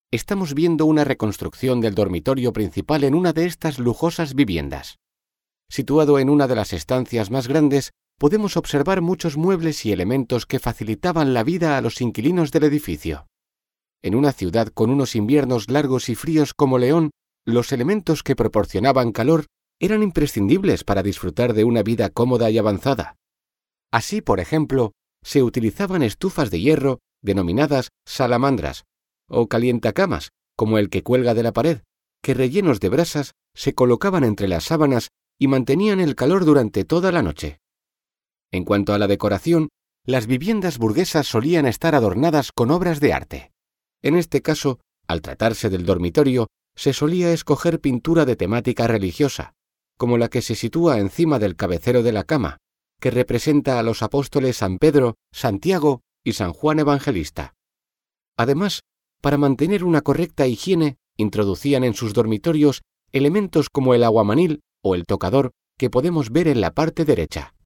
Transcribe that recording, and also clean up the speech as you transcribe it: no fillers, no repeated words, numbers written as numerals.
estamos viendo una reconstrucción del dormitorio principal en una de estas lujosas viviendas. Situado en una de las estancias más grandes, podemos observar muchos muebles y elementos que facilitaban la vida a los inquilinos del edificio. En una ciudad con unos inviernos largos y fríos como León, los elementos que proporcionaban calor eran imprescindibles para disfrutar de una vida cómoda y avanzada. Así, por ejemplo, se utilizaban estufas de hierro denominadas salamandras, o calientacamas, como el que cuelga de la pared, que rellenos de brasas se colocaban entre las sábanas y mantenían el calor durante toda la noche. En cuanto a la decoración, las viviendas burguesas solían estar adornadas con obras de arte. En este caso, al tratarse del dormitorio, se solía escoger pintura de temática religiosa, como la que se sitúa encima del cabecero de la cama, que representa a los apóstoles San Pedro, Santiago y San Juan Evangelista. Además, para mantener una correcta higiene, introducían en sus dormitorios elementos como el aguamanil o el tocador que podemos ver en la parte derecha.